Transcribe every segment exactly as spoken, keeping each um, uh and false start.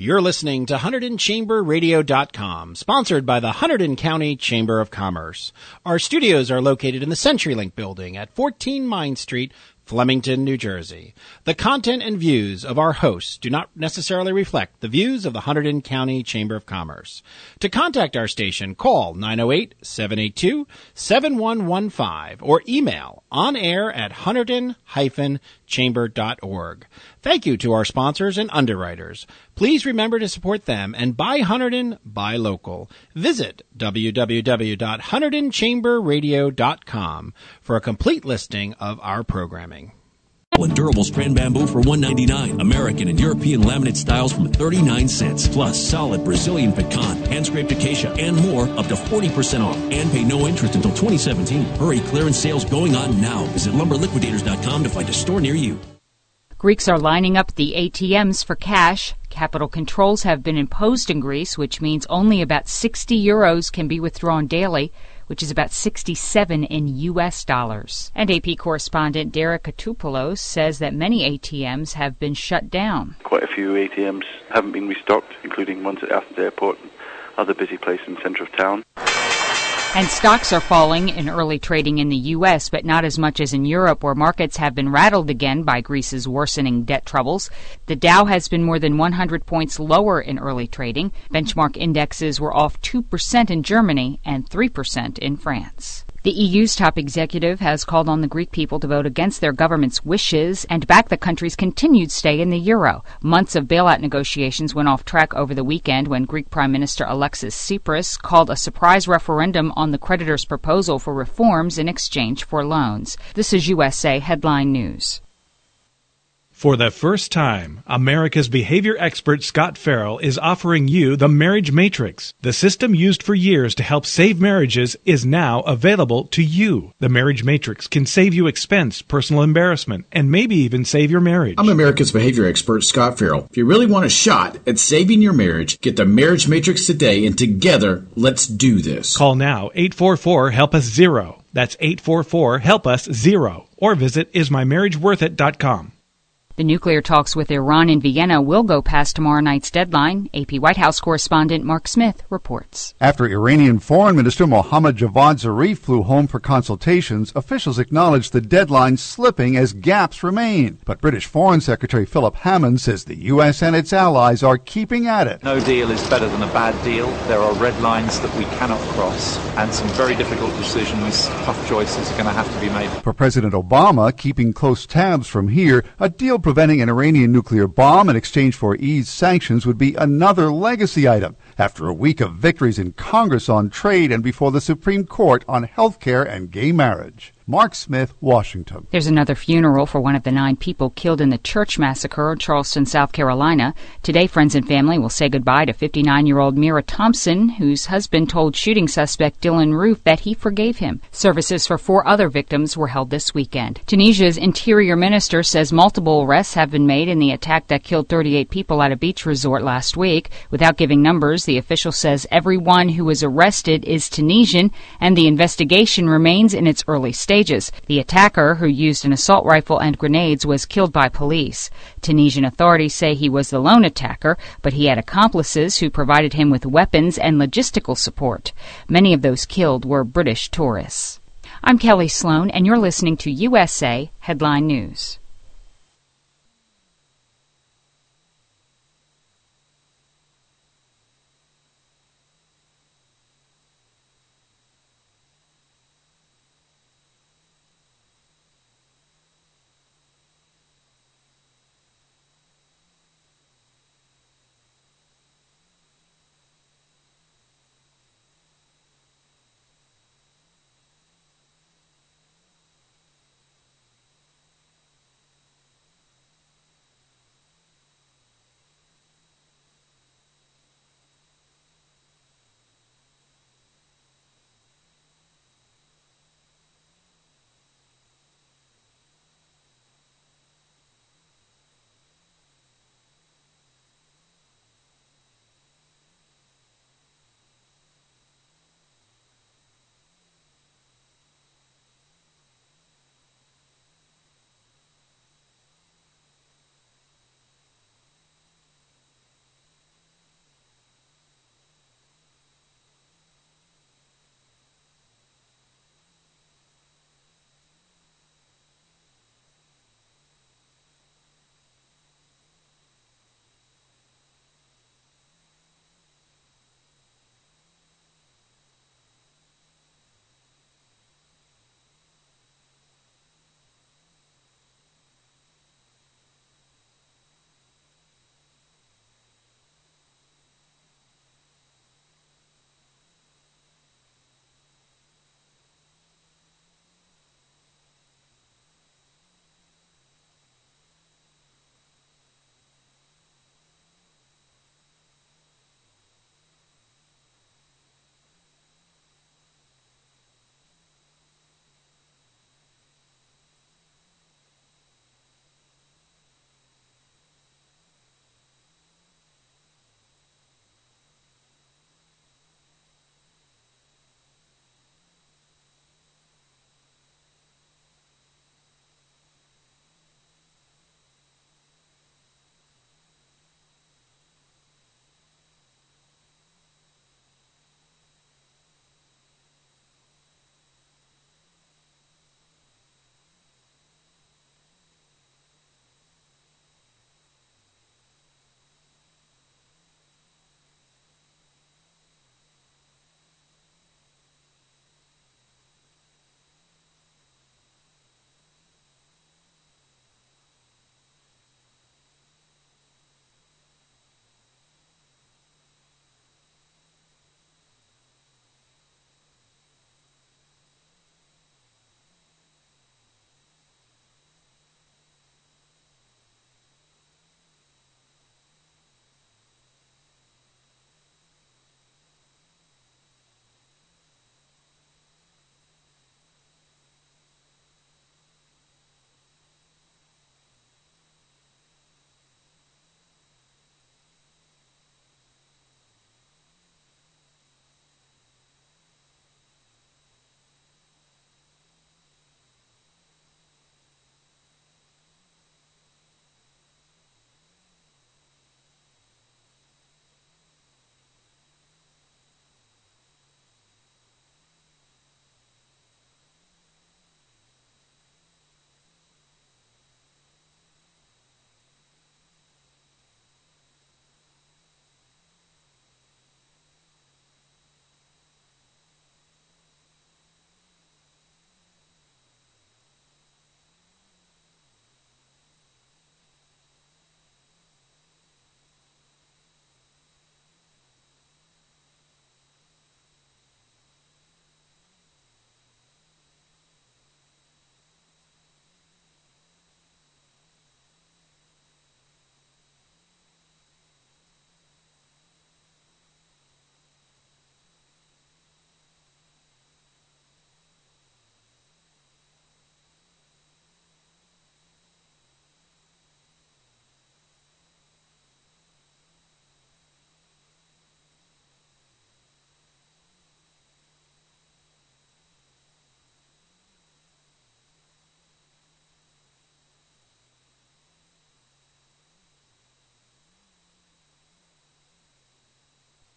You're listening to Hunterdon Chamber Radio dot com, sponsored by the Hunterdon County Chamber of Commerce. Our studios are located in the CenturyLink building at fourteen Mine Street, Flemington, New Jersey. The content and views of our hosts do not necessarily reflect the views of the Hunterdon County Chamber of Commerce. To contact our station, call nine oh eight, seven eight two, seven one one five or email onair at hunterdon dash chamber dot org. Thank you to our sponsors and underwriters. Please remember to support them and buy Hunterdon, buy local. Visit w w w dot hunterdon chamber radio dot com for a complete listing of our programming. And durable strand bamboo for one dollar and ninety-nine cents. American and European laminate styles from thirty-nine cents. Plus solid Brazilian pecan, hand-scraped acacia, and more up to forty percent off. And pay no interest until twenty seventeen. Hurry, clearance sales going on now. Visit lumber liquidators dot com to find a store near you. Greeks are lining up the A T Ms for cash. Capital controls have been imposed in Greece, which means only about sixty euros can be withdrawn daily, which is about sixty-seven in U S dollars. And A P correspondent Derek Katopoulos says that many A T Ms have been shut down. Quite a few A T Ms haven't been restocked, including ones at Athens Airport and other busy places in the centre of town. And stocks are falling in early trading in the U S, but not as much as in Europe, where markets have been rattled again by Greece's worsening debt troubles. The Dow has been more than one hundred points lower in early trading. Benchmark indexes were off two percent in Germany and three percent in France. The E U's top executive has called on the Greek people to vote against their government's wishes and back the country's continued stay in the euro. Months of bailout negotiations went off track over the weekend when Greek Prime Minister Alexis Tsipras called a surprise referendum on the creditors' proposal for reforms in exchange for loans. This is U S A Headline News. For the first time, America's behavior expert Scott Farrell is offering you the Marriage Matrix. The system used for years to help save marriages is now available to you. The Marriage Matrix can save you expense, personal embarrassment, and maybe even save your marriage. I'm America's behavior expert Scott Farrell. If you really want a shot at saving your marriage, get the Marriage Matrix today, and together, let's do this. Call now, eight four four, help us zero. That's eight four four, help us zero. Or visit is my marriage worth it dot com. The nuclear talks with Iran in Vienna will go past tomorrow night's deadline. A P White House correspondent Mark Smith reports. After Iranian Foreign Minister Mohammad Javad Zarif flew home for consultations, officials acknowledged the deadline slipping as gaps remain. But British Foreign Secretary Philip Hammond says the U S and its allies are keeping at it. No deal is better than a bad deal. There are red lines that we cannot cross, and some very difficult decisions, tough choices are going to have to be made. For President Obama, keeping close tabs from here, a deal preventing an Iranian nuclear bomb in exchange for eased sanctions would be another legacy item after a week of victories in Congress on trade and before the Supreme Court on health care and gay marriage. Mark Smith, Washington. There's another funeral for one of the nine people killed in the church massacre in Charleston, South Carolina. Today, friends and family will say goodbye to fifty-nine-year-old Mira Thompson, whose husband told shooting suspect Dylan Roof that he forgave him. Services for four other victims were held this weekend. Tunisia's interior minister says multiple arrests have been made in the attack that killed thirty-eight people at a beach resort last week. Without giving numbers, the official says everyone who was arrested is Tunisian, and the investigation remains in its early stages. The attacker, who used an assault rifle and grenades, was killed by police. Tunisian authorities say he was the lone attacker, but he had accomplices who provided him with weapons and logistical support. Many of those killed were British tourists. I'm Kelly Sloan, and you're listening to U S A Headline News.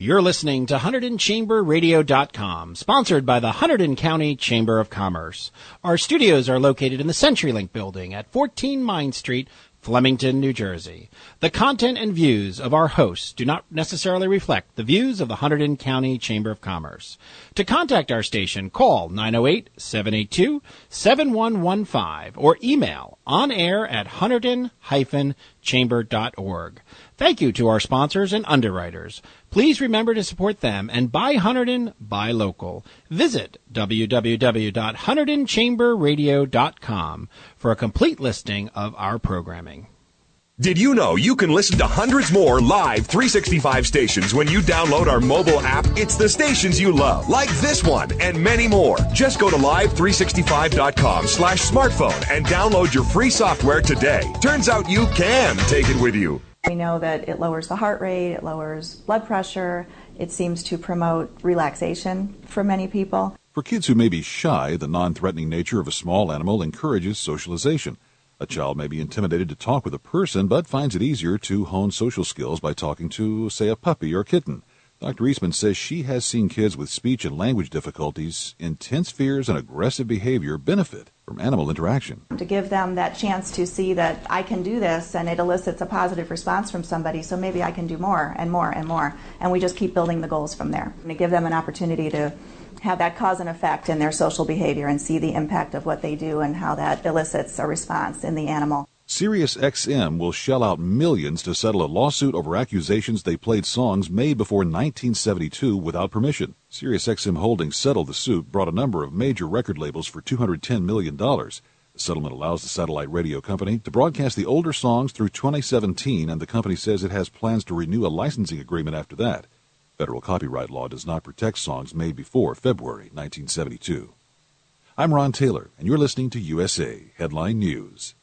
You're listening to Hunterdon Chamber Radio dot com, sponsored by the Hunterdon County Chamber of Commerce. Our studios are located in the CenturyLink building at fourteen Mine Street, Flemington, New Jersey. The content and views of our hosts do not necessarily reflect the views of the Hunterdon County Chamber of Commerce. To contact our station, call nine oh eight, seven eight two, seven one one five or email onair at hunterdon dash chamber dot org. Thank you to our sponsors and underwriters. Please remember to support them and buy Hunterdon, buy local. Visit w w w dot hunterdon chamber radio dot com for a complete listing of our programming. Did you know you can listen to hundreds more live three sixty-five stations when you download our mobile app? It's the stations you love, like this one and many more. Just go to live three sixty-five dot com slash smartphone and download your free software today. Turns out you can take it with you. We know that it lowers the heart rate, it lowers blood pressure, it seems to promote relaxation for many people. For kids who may be shy, the non-threatening nature of a small animal encourages socialization. A child may be intimidated to talk with a person, but finds it easier to hone social skills by talking to, say, a puppy or a kitten. Doctor Eastman says she has seen kids with speech and language difficulties, intense fears, and aggressive behavior benefit from animal interaction. To give them that chance to see that I can do this, and it elicits a positive response from somebody, so maybe I can do more and more and more. And we just keep building the goals from there. And to give them an opportunity to have that cause and effect in their social behavior and see the impact of what they do and how that elicits a response in the animal. Sirius X M will shell out millions to settle a lawsuit over accusations they played songs made before nineteen seventy-two without permission. Sirius X M Holdings settled the suit, brought a number of major record labels for two hundred ten million dollars. The settlement allows the satellite radio company to broadcast the older songs through twenty seventeen, and the company says it has plans to renew a licensing agreement after that. Federal copyright law does not protect songs made before February nineteen seventy-two. I'm Ron Taylor, and you're listening to U S A Headline News.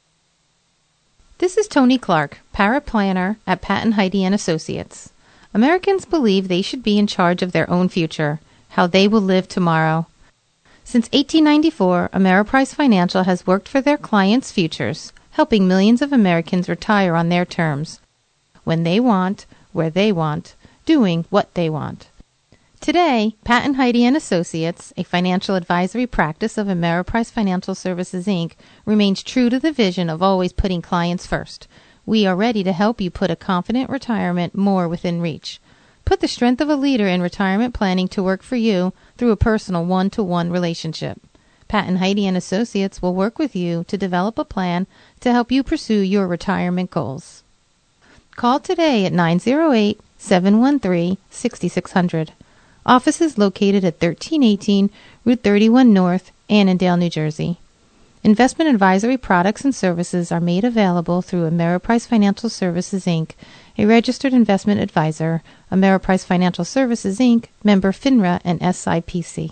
This is Tony Clark, paraplanner at Patton Heide and Associates. Americans believe they should be in charge of their own future, how they will live tomorrow. Since eighteen ninety-four, Ameriprise Financial has worked for their clients' futures, helping millions of Americans retire on their terms, when they want, where they want, doing what they want. Today, Patton Heide and Associates, a financial advisory practice of Ameriprise Financial Services, Incorporated, remains true to the vision of always putting clients first. We are ready to help you put a confident retirement more within reach. Put the strength of a leader in retirement planning to work for you through a personal one-to-one relationship. Patton Heide and Associates will work with you to develop a plan to help you pursue your retirement goals. Call today at nine oh eight, seven one three, six six zero zero. Office is located at thirteen eighteen Route thirty-one North, Annandale, New Jersey. Investment advisory products and services are made available through Ameriprise Financial Services, Incorporated, a registered investment advisor. Ameriprise Financial Services, Incorporated, member FINRA and S I P C.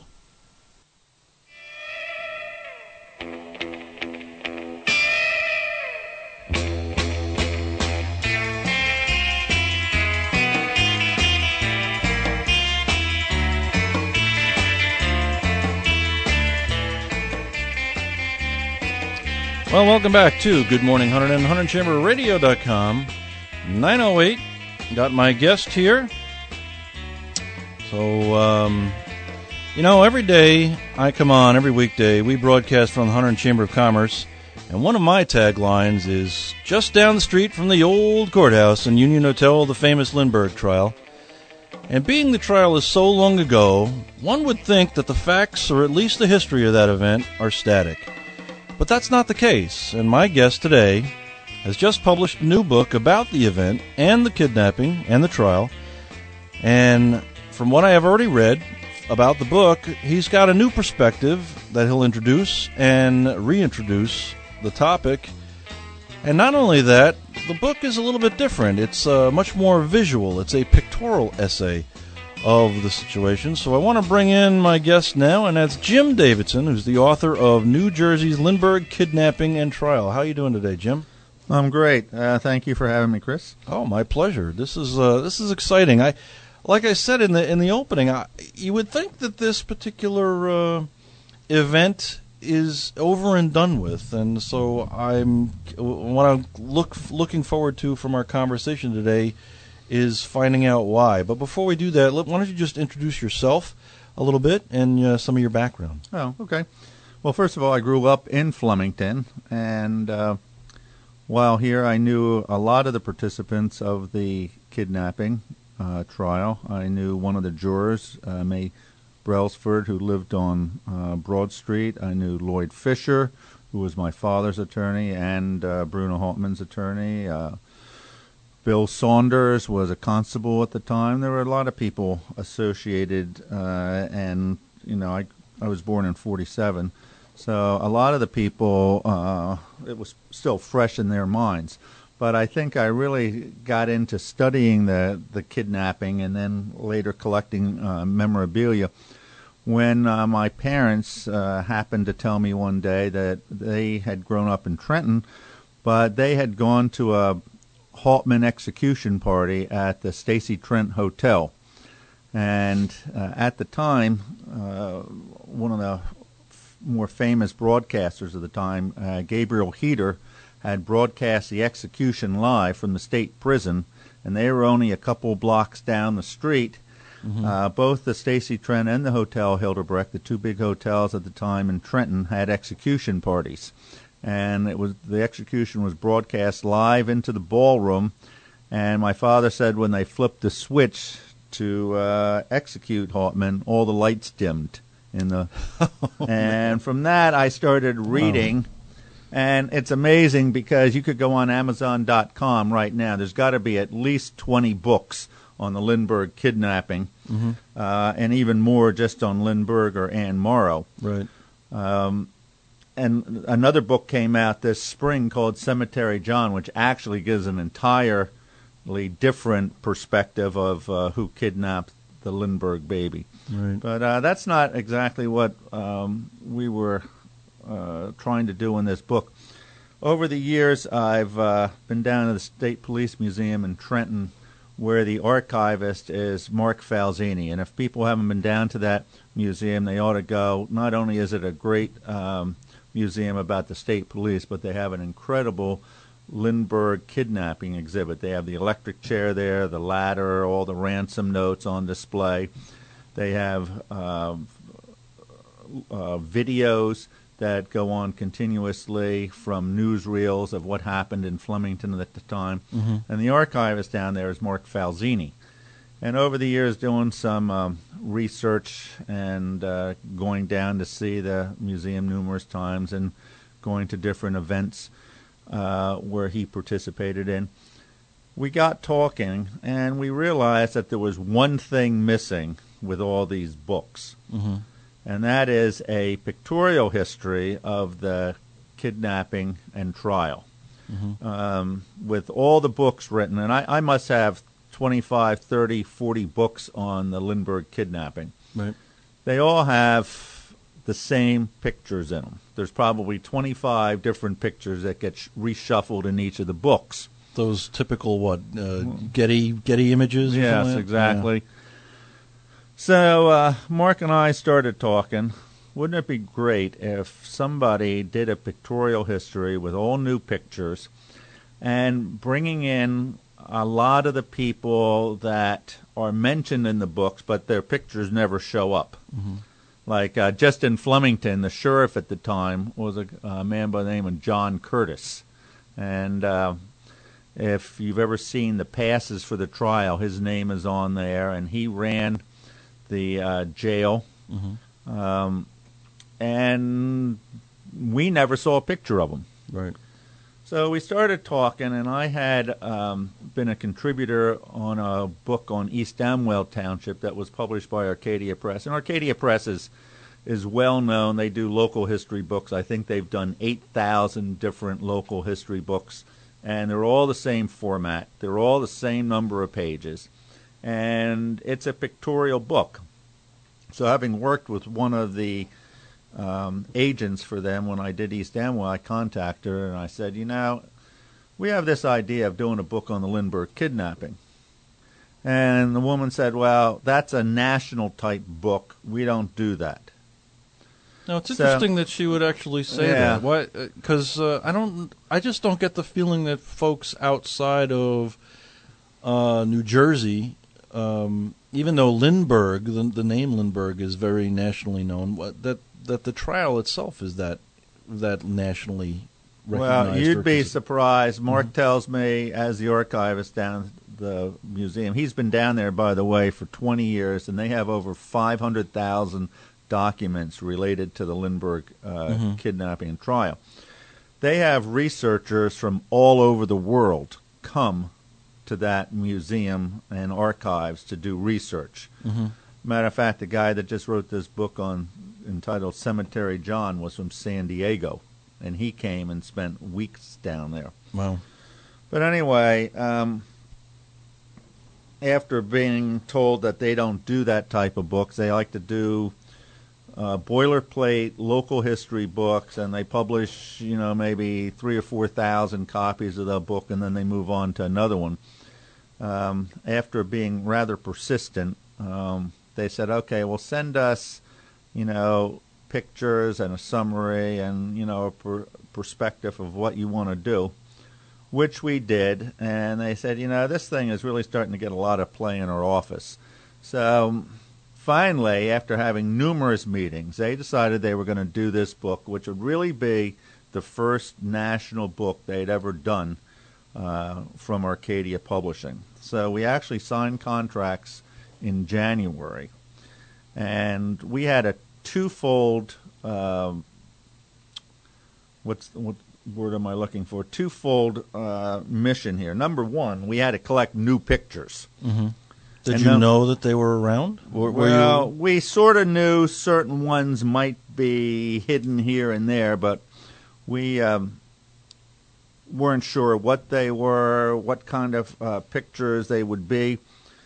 Well, welcome back to Good Morning Hunterdon, Hunterdon Chamber Radio dot com. nine oh eight, got my guest here. So, um, you know, every day I come on, every weekday, we broadcast from the Hunterdon Chamber of Commerce, and one of my taglines is, just down the street from the old courthouse in Union Hotel, the famous Lindbergh trial. And being the trial is so long ago, one would think that the facts, or at least the history of that event, are static. But that's not the case, and my guest today has just published a new book about the event and the kidnapping and the trial. And from what I have already read about the book, he's got a new perspective that he'll introduce and reintroduce the topic. And not only that, the book is a little bit different. It's uh, much more visual. It's a pictorial essay of the situation. So I want to bring in my guest now, and that's Jim Davidson, who's the author of New Jersey's Lindbergh Kidnapping and Trial. How are you doing today, Jim? I'm great. Uh, thank you for having me, Chris. Oh, my pleasure. This is uh, this is exciting. I, like I said in the in the opening, I, you would think that this particular uh, event is over and done with, and so I'm what I'm look looking forward to from our conversation today is finding out why. But before we do that, let, why don't you just introduce yourself a little bit and uh, some of your background. Oh, okay. Well, first of all, I grew up in Flemington, and uh, while here I knew a lot of the participants of the kidnapping uh, trial. I knew one of the jurors, uh, May Brailsford, who lived on uh, Broad Street. I knew Lloyd Fisher, who was my father's attorney, and uh, Bruno Haltman's attorney. Uh, Bill Saunders was a constable at the time. There were a lot of people associated, uh, and, you know, I, I was born in forty-seven, so a lot of the people, uh, it was still fresh in their minds. But I think I really got into studying the, the kidnapping and then later collecting uh, memorabilia when uh, my parents uh, happened to tell me one day that they had grown up in Trenton, but they had gone to a Haltman execution party at the Stacy Trent Hotel. And uh, at the time, uh, one of the f- more famous broadcasters of the time, uh, Gabriel Heater, had broadcast the execution live from the state prison, and they were only a couple blocks down the street. Mm-hmm. Uh, both the Stacy Trent and the Hotel Hildebrecht, the two big hotels at the time in Trenton, had execution parties. And it was the execution was broadcast live into the ballroom, and my father said when they flipped the switch to uh, execute Haltman, all the lights dimmed in the. oh, and from that, I started reading, oh. and it's amazing because you could go on Amazon dot com right now. There's got to be at least twenty books on the Lindbergh kidnapping, mm-hmm. uh, and even more just on Lindbergh or Ann Morrow. Right. Um, And another book came out this spring called Cemetery John, which actually gives an entirely different perspective of uh, who kidnapped the Lindbergh baby. Right. But uh, that's not exactly what um, we were uh, trying to do in this book. Over the years, I've uh, been down to the State Police Museum in Trenton, where the archivist is Mark Falzini. And if people haven't been down to that museum, they ought to go. Not only is it a great um, museum about the state police, but they have an incredible Lindbergh kidnapping exhibit. They have the electric chair there, the ladder, all the ransom notes on display. They have uh, uh, videos that go on continuously from newsreels of what happened in Flemington at the time. Mm-hmm. And the archivist down there is Mark Falzini. And over the years, doing some um, research and uh, going down to see the museum numerous times and going to different events uh, where he participated in, we got talking and we realized that there was one thing missing with all these books. Mm-hmm. And that is a pictorial history of the kidnapping and trial. Mm-hmm. Um, with all the books written, and I, I must have twenty-five, thirty, forty books on the Lindbergh kidnapping. Right. They all have the same pictures in them. There's probably twenty-five different pictures that get sh- reshuffled in each of the books. Those typical, what, uh, Getty Getty images? Or yes, something? exactly. Yeah. So uh, Mark and I started talking. Wouldn't it be great if somebody did a pictorial history with all new pictures and bringing in a lot of the people that are mentioned in the books, but their pictures never show up. Mm-hmm. Like uh, just in Flemington, the sheriff at the time was a, a man by the name of John Curtis. And uh, if you've ever seen the passes for the trial, his name is on there, and he ran the uh, jail. Mm-hmm. Um, and we never saw a picture of him. Right. So we started talking, and I had um, been a contributor on a book on East Amwell Township that was published by Arcadia Press. And Arcadia Press is, is well known. They do local history books. I think they've done eight thousand different local history books, and they're all the same format. They're all the same number of pages, and it's a pictorial book. So having worked with one of the Um, agents for them when I did East Amwell, I contacted her and I said, you know, we have this idea of doing a book on the Lindbergh kidnapping. And the woman said, well, that's a national type book. We don't do that. No, it's so, interesting that she would actually say yeah. that. Why? Because uh, I don't, I just don't get the feeling that folks outside of uh, New Jersey, um, even though Lindbergh, the, the name Lindbergh is very nationally known, what, that that the trial itself is that that nationally recognized. Well, you'd be it... surprised. Mark mm-hmm. tells me, as the archivist down at the museum, he's been down there, by the way, for twenty years, and they have over five hundred thousand documents related to the Lindbergh uh, mm-hmm. kidnapping and trial. They have researchers from all over the world come to that museum and archives to do research. Mm-hmm. Matter of fact, the guy that just wrote this book on entitled Cemetery John was from San Diego, and he came and spent weeks down there. Wow. But anyway, um, after being told that they don't do that type of books, they like to do uh, boilerplate local history books, and they publish, you know, maybe three or four thousand copies of the book, and then they move on to another one. Um, after being rather persistent, um, they said, okay, well, send us, you know, pictures and a summary and, you know, a per- perspective of what you want to do, which we did. And they said, you know, this thing is really starting to get a lot of play in our office. So finally, after having numerous meetings, they decided they were going to do this book, which would really be the first national book they'd ever done uh, from Arcadia Publishing. So we actually signed contracts in January. And we had a twofold, um, what's what word am I looking for? Twofold uh, mission here. Number one, we had to collect new pictures. Mm-hmm. Did and you then, know that they were around? Were, were well, you... we sort of knew certain ones might be hidden here and there, but we um, weren't sure what they were, what kind of uh, pictures they would be.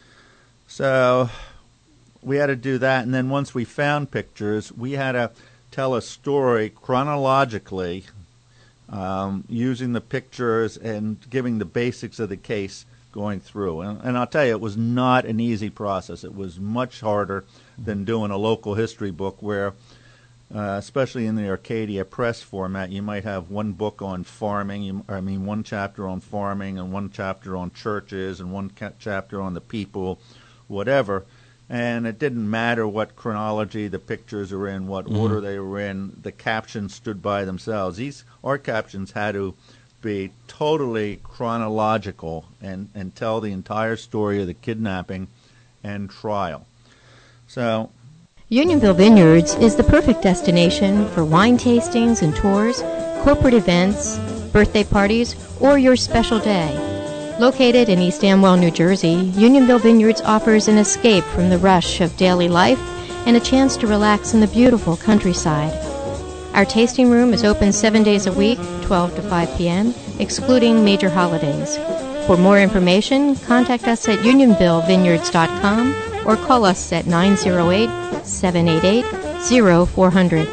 So we had to do that, and then once we found pictures, we had to tell a story chronologically um, using the pictures and giving the basics of the case going through. And, and I'll tell you, it was not an easy process. It was much harder than doing a local history book where, uh, especially in the Arcadia Press format, you might have one book on farming, you, I mean one chapter on farming and one chapter on churches and one ca- chapter on the people, whatever. And it didn't matter what chronology the pictures are in, what mm-hmm. order they were in. The captions stood by themselves. These our captions had to be totally chronological and, and tell the entire story of the kidnapping and trial. So, Unionville Vineyards is the perfect destination for wine tastings and tours, corporate events, birthday parties, or your special day. Located in East Amwell, New Jersey, Unionville Vineyards offers an escape from the rush of daily life and a chance to relax in the beautiful countryside. Our tasting room is open seven days a week, twelve to five p.m., excluding major holidays. For more information, contact us at unionville vineyards dot com or call us at nine oh eight, seven eight eight, oh four hundred.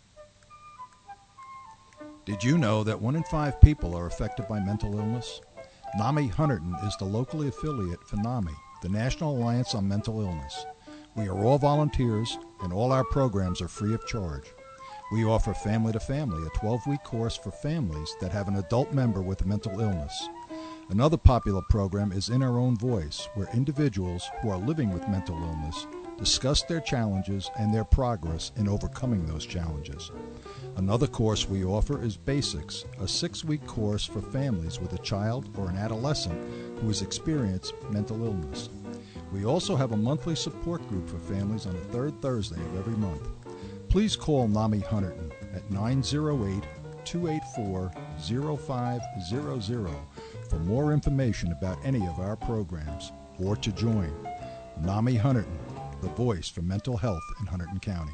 Did you know that one in five people are affected by mental illness? NAMI Hunterdon is the locally affiliate for NAMI, the National Alliance on Mental Illness. We are all volunteers, and all our programs are free of charge. We offer Family to Family, a twelve-week course for families that have an adult member with a mental illness. Another popular program is In Our Own Voice, where individuals who are living with mental illness discuss their challenges and their progress in overcoming those challenges. Another course we offer is Basics, a six-week course for families with a child or an adolescent who has experienced mental illness. We also have a monthly support group for families on the third Thursday of every month. Please call NAMI Hunterdon at nine oh eight, two eight four, oh five hundred for more information about any of our programs or to join. NAMI Hunterdon, the voice for mental health in Hunterdon County.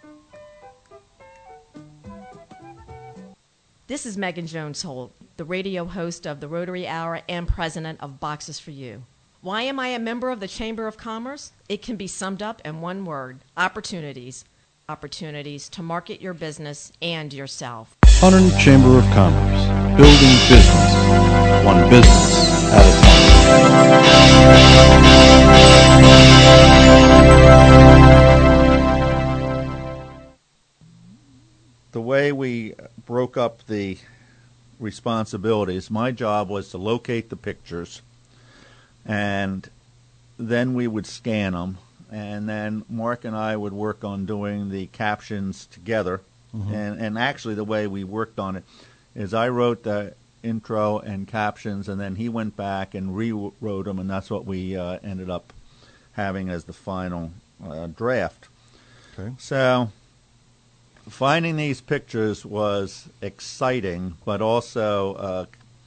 This is Megan Jones-Holt, the radio host of the Rotary Hour and president of Boxes for You. Why am I a member of the Chamber of Commerce? It can be summed up in one word: opportunities. Opportunities to market your business and yourself. Hunterdon Chamber of Commerce, building business, one business at a time. The way we broke up the responsibilities, my job was to locate the pictures and then we would scan them, and then Mark and I would work on doing the captions together. Mm-hmm. And, and actually the way we worked on it is I wrote the intro and captions, and then he went back and rewrote them, and that's what we uh, ended up having as the final uh, draft. Okay. So finding these pictures was exciting, but also uh,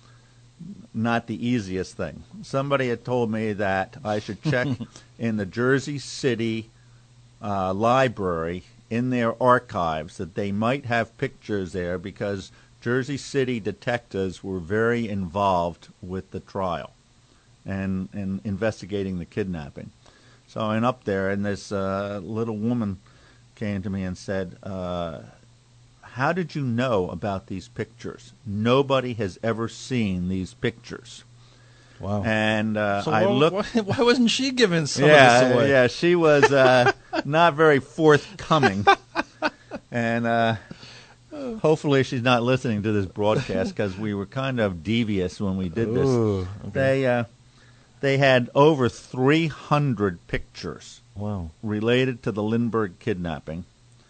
not the easiest thing. Somebody had told me that I should check in the Jersey City uh, Library in their archives, that they might have pictures there because Jersey City detectives were very involved with the trial and, and investigating the kidnapping. So I went up there, and this uh, little woman came to me and said, uh, how did you know about these pictures? Nobody has ever seen these pictures. Wow. And uh, so I why, looked. Why, why wasn't she giving some yeah, of this away? Yeah, she was uh, not very forthcoming. And uh, hopefully she's not listening to this broadcast, because we were kind of devious when we did this. Ooh, okay. They uh, they had over three hundred pictures. Wow. Related to the Lindbergh kidnapping.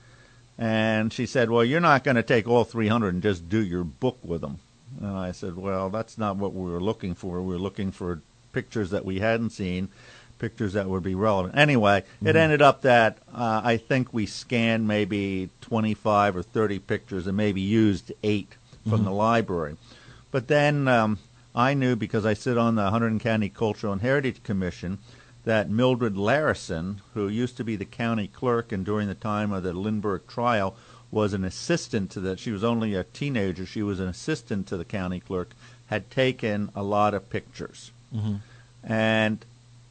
And she said, well, you're not going to take all three hundred and just do your book with them. And I said, well, that's not what we were looking for. We were looking for pictures that we hadn't seen, pictures that would be relevant. Anyway, mm-hmm. It ended up that uh, I think we scanned maybe twenty-five or thirty pictures and maybe used eight from mm-hmm. the library. But then um, I knew, because I sit on the Hunterdon County Cultural and Heritage Commission, that Mildred Larison, who used to be the county clerk and during the time of the Lindbergh trial was an assistant to the, she was only a teenager, she was an assistant to the county clerk, had taken a lot of pictures. Mm-hmm. And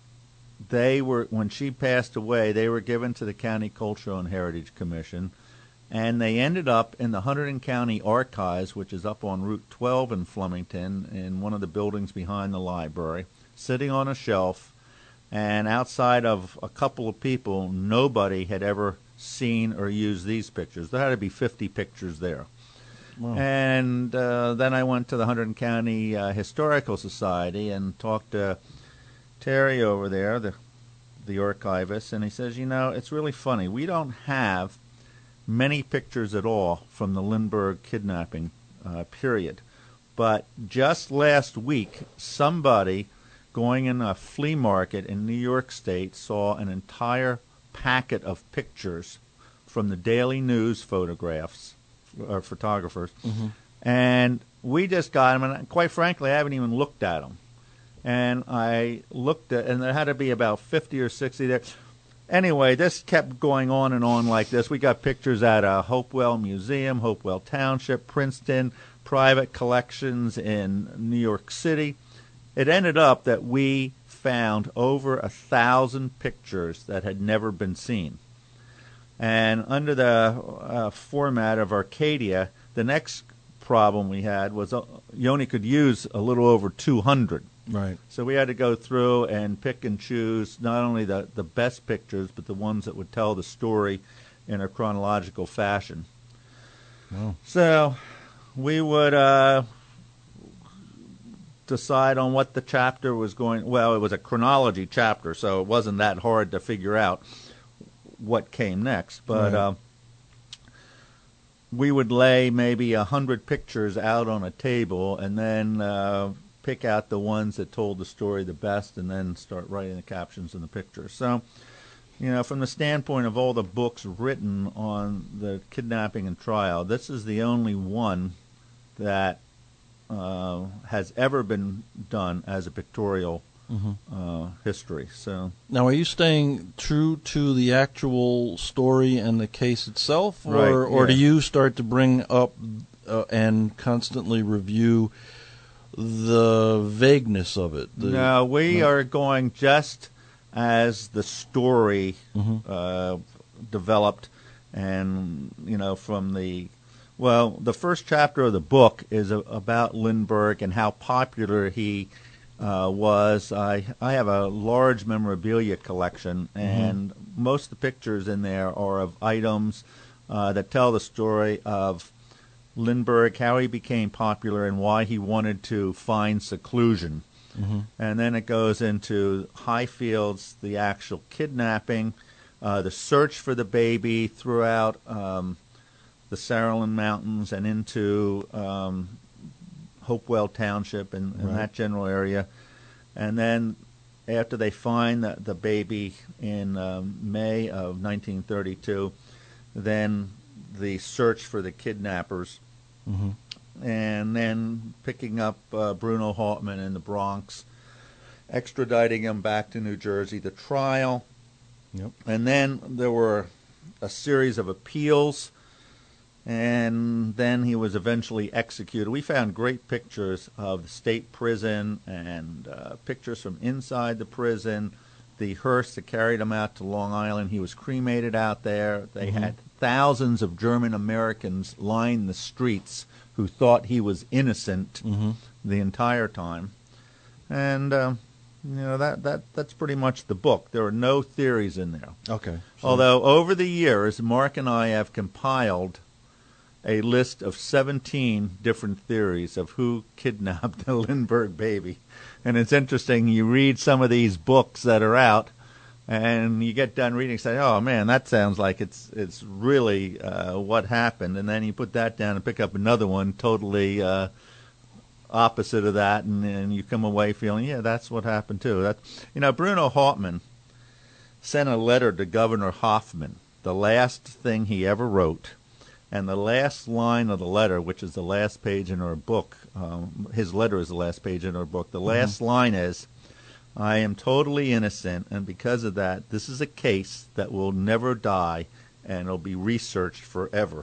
they were, when she passed away, they were given to the County Cultural and Heritage Commission, and they ended up in the Hunterdon County Archives, which is up on Route twelve in Flemington, in one of the buildings behind the library, sitting on a shelf. And outside of a couple of people, nobody had ever seen or used these pictures. There had to be fifty pictures there. Wow. And uh, then I went to the Hunterdon County uh, Historical Society and talked to Terry over there, the, the archivist, and he says, you know, it's really funny. We don't have many pictures at all from the Lindbergh kidnapping uh, period. But just last week, somebody going in a flea market in New York State saw an entire packet of pictures from the Daily News photographs, or photographers, mm-hmm. and we just got them, and quite frankly, I haven't even looked at them. And I looked at, and there had to be about fifty or sixty there. Anyway, this kept going on and on like this. We got pictures at a Hopewell Museum, Hopewell Township, Princeton, private collections in New York City. It ended up that we found over a thousand pictures that had never been seen. And under the uh, format of Arcadia, the next problem we had was uh, you only could use a little over two hundred. Right. So we had to go through and pick and choose not only the, the best pictures, but the ones that would tell the story in a chronological fashion. Wow. So we would uh, decide on what the chapter was going. Well, it was a chronology chapter, so it wasn't that hard to figure out what came next. But right. uh, we would lay maybe a hundred pictures out on a table, and then uh, pick out the ones that told the story the best, and then start writing the captions and the pictures. So, you know, from the standpoint of all the books written on the kidnapping and trial, this is the only one that uh, has ever been done as a pictorial mm-hmm. uh, history. So now, are you staying true to the actual story and the case itself, or, right, or yeah. do you start to bring up uh, and constantly review the vagueness of it? The, no, we no. are going just as the story mm-hmm. uh, developed, and you know, from the well, the first chapter of the book is a, about Lindbergh and how popular he uh, was. I I have a large memorabilia collection, and mm-hmm. most of the pictures in there are of items uh, that tell the story of Lindbergh, how he became popular, and why he wanted to find seclusion. Mm-hmm. And then it goes into Highfields, the actual kidnapping, uh, the search for the baby throughout um, the Saraland Mountains and into um, Hopewell Township and, and Right. that general area. And then after they find the, the baby in um, May of nineteen thirty-two, then the search for the kidnappers, Mhm. and then picking up uh, Bruno Hauptmann in the Bronx, extraditing him back to New Jersey, the trial, Yep. and then there were a series of appeals, and then he was eventually executed. We found great pictures of the state prison and uh, pictures from inside the prison, the hearse that carried him out to Long Island. He was cremated out there. They Mhm. had thousands of German Americans line the streets who thought he was innocent Mhm. the entire time. And um, you know that, that that's pretty much the book. There are no theories in there. Okay. So- Although over the years, Mark and I have compiled a list of seventeen different theories of who kidnapped the Lindbergh baby. And it's interesting, you read some of these books that are out, and you get done reading and say, oh, man, that sounds like it's it's really uh, what happened. And then you put that down and pick up another one totally uh, opposite of that, and, and you come away feeling, yeah, that's what happened too. That, you know, Bruno Hauptmann sent a letter to Governor Hoffman, the last thing he ever wrote. And the last line of the letter, which is the last page in our book, um, his letter is the last page in our book. The last Mm-hmm. line is, I am totally innocent, and because of that, this is a case that will never die, and it'll be researched forever.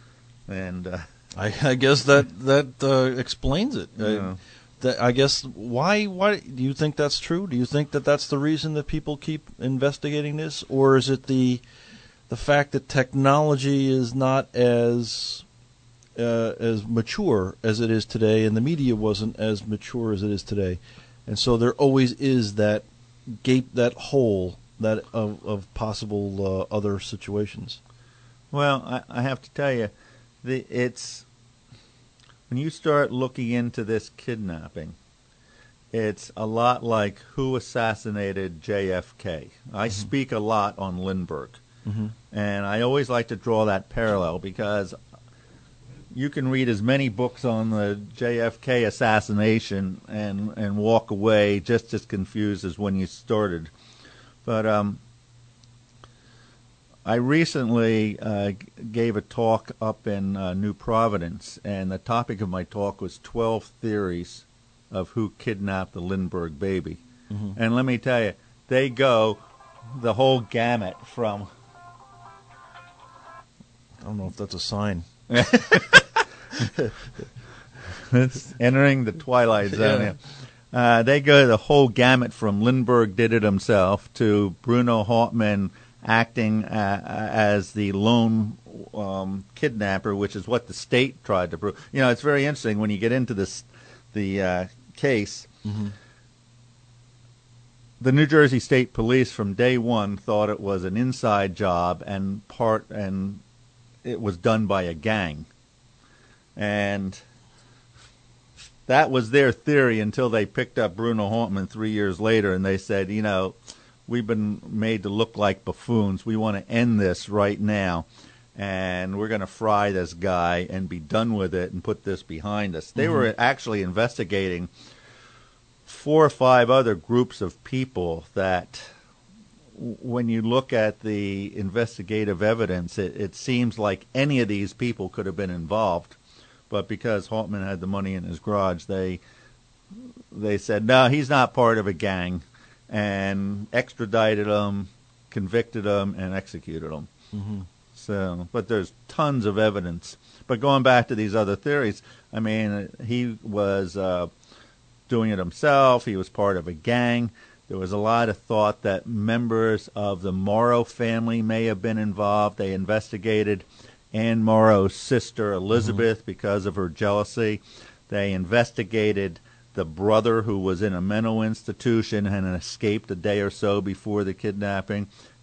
And uh, I, I guess that that uh, explains it. Yeah. Uh, that, I guess why why do you think that's true? Do you think that that's the reason that people keep investigating this, or is it the the fact that technology is not as uh, as mature as it is today, and the media wasn't as mature as it is today, and so there always is that gape, that hole, that of, of possible uh, other situations. Well, I, I have to tell you, the, it's when you start looking into this kidnapping, it's a lot like who assassinated J F K. I Mm-hmm. speak a lot on Lindbergh, Mhm. and I always like to draw that parallel because you can read as many books on the J F K assassination and and walk away just as confused as when you started. But um, I recently uh, g- gave a talk up in uh, New Providence, and the topic of my talk was twelve theories of who kidnapped the Lindbergh baby. Mhm. And let me tell you, they go the whole gamut from... I don't know if that's a sign. It's entering the twilight zone. Yeah. Yeah. Uh, they go the whole gamut from Lindbergh did it himself to Bruno Hauptmann acting uh, as the lone um, kidnapper, which is what the state tried to prove. You know, it's very interesting when you get into this the uh, case. Mhm. The New Jersey State Police from day one thought it was an inside job and part and it was done by a gang. And that was their theory until they picked up Bruno Hauptmann three years later and they said, you know, we've been made to look like buffoons. We want to end this right now. And we're going to fry this guy and be done with it and put this behind us. They Mhm. were actually investigating four or five other groups of people that w- when you look at the investigative evidence, it, it seems like any of these people could have been involved. But because Hauptmann had the money in his garage, they they said, no, he's not part of a gang, and extradited him, convicted him, and executed him. Mm-hmm. So, but there's tons of evidence. But going back to these other theories, I mean, he was uh, doing it himself. He was part of a gang. There was a lot of thought that members of the Morrow family may have been involved. They investigated Anne Morrow's sister, Elizabeth, mm-hmm. because of her jealousy. They investigated the brother who was in a mental institution and escaped a day or so before the kidnapping.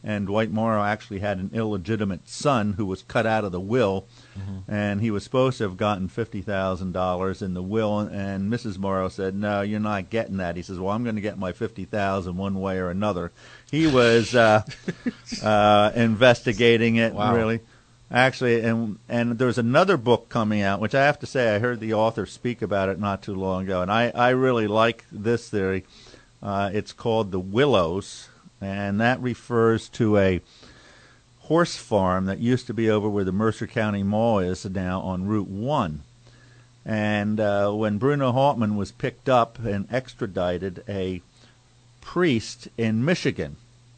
And Dwight Morrow actually had an illegitimate son who was cut out of the will, mm-hmm. and he was supposed to have gotten fifty thousand dollars in the will, and Missus Morrow said, no, you're not getting that. He says, well, I'm going to get my fifty thousand dollars one way or another. He was uh, uh, investigating it, wow. really. Actually, and and there's another book coming out, which I have to say I heard the author speak about it not too long ago, and I, I really like this theory. Uh, it's called The Willows. And that refers to a horse farm that used to be over where the Mercer County Mall is now on Route one. And uh, when Bruno Hauptmann was picked up and extradited, a priest in Michigan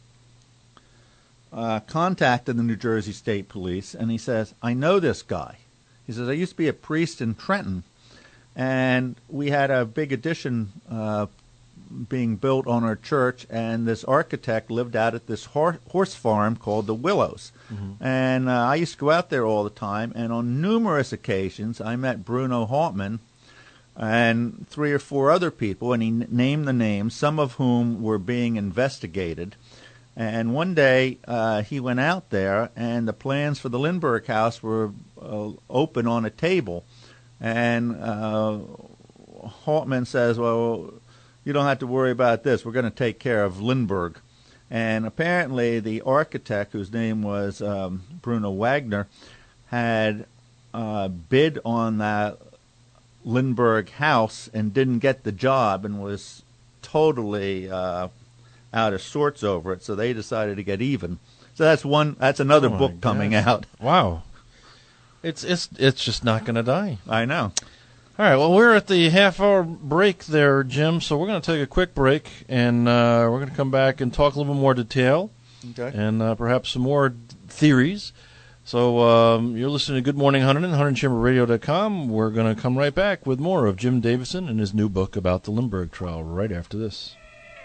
uh, contacted the New Jersey State Police, and he says, I know this guy. He says, I used to be a priest in Trenton, and we had a big addition uh being built on our church, and this architect lived out at this hor- horse farm called the Willows. Mm-hmm. And uh, I used to go out there all the time, and on numerous occasions I met Bruno Hauptmann and three or four other people, and he n- named the names, some of whom were being investigated. And one day uh, he went out there, and the plans for the Lindbergh house were uh, open on a table. And uh, Hauptmann says, well, you don't have to worry about this. We're going to take care of Lindbergh. And apparently the architect, whose name was um, Bruno Wagner, had uh, bid on that Lindbergh house and didn't get the job and was totally uh, out of sorts over it. So they decided to get even. So that's one. That's another oh book coming gosh. out. Wow. It's it's it's just not going to die. I know. All right, well, we're at the half-hour break there, Jim, so we're going to take a quick break, and uh, we're going to come back and talk a little bit more detail, okay. and uh, perhaps some more theories. So um, you're listening to Good Morning Hunterdon, Hunterdon Chamber Radio dot com. We're going to come right back with more of Jim Davidson and his new book about the Lindbergh trial right after this.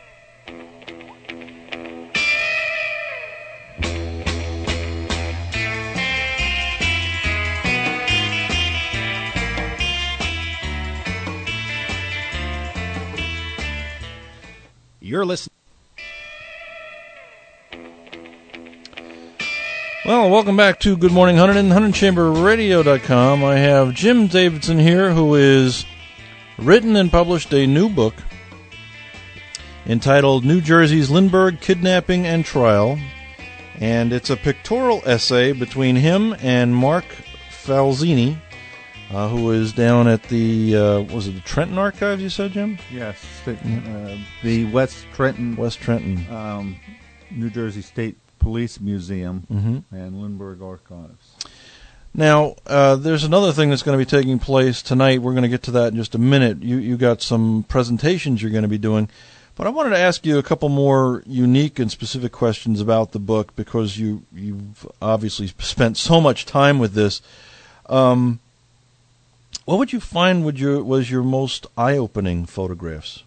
You're listening. Well, welcome back to Good Morning Hunterdon, Hunterdon Chamber Radio dot com. I have Jim Davidson here, who has written and published a new book entitled New Jersey's Lindbergh Kidnapping and Trial. And it's a pictorial essay between him and Mark Falzini, Uh, who is down at the, uh, was it the Trenton Archives, you said, Jim? Yes, the, uh, the West Trenton, West Trenton, um, New Jersey State Police Museum mm-hmm. and Lindbergh Archives. Now, uh, there's another thing that's going to be taking place tonight. We're going to get to that in just a minute. You you got some presentations you're going to be doing, but I wanted to ask you a couple more unique and specific questions about the book because you you've obviously spent so much time with this. Um, What would you find would your, was your most eye-opening photographs?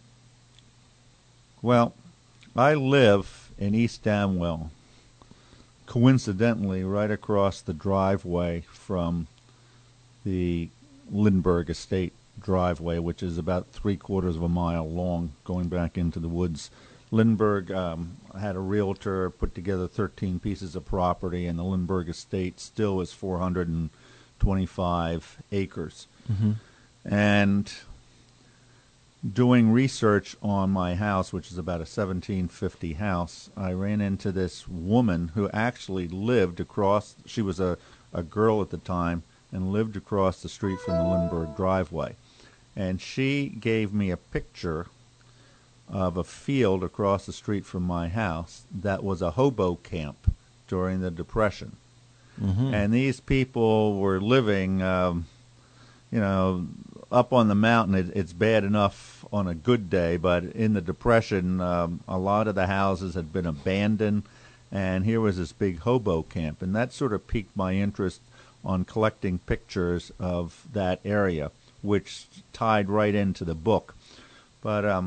Well, I live in East Damwell, coincidentally right across the driveway from the Lindbergh Estate driveway, which is about three-quarters of a mile long, going back into the woods. Lindbergh um, had a realtor put together thirteen pieces of property, and the Lindbergh Estate still is four hundred twenty-five acres. Mm-hmm. And doing research on my house, which is about a seventeen fifty house, I ran into this woman who actually lived across, she was a, a girl at the time, and lived across the street from the Lindbergh driveway. And she gave me a picture of a field across the street from my house that was a hobo camp during the Depression. Mm-hmm. And these people were living, um, you know, up on the mountain. It, it's bad enough on a good day, but in the Depression, um, a lot of the houses had been abandoned, and here was this big hobo camp. And that sort of piqued my interest on collecting pictures of that area, which tied right into the book. But um,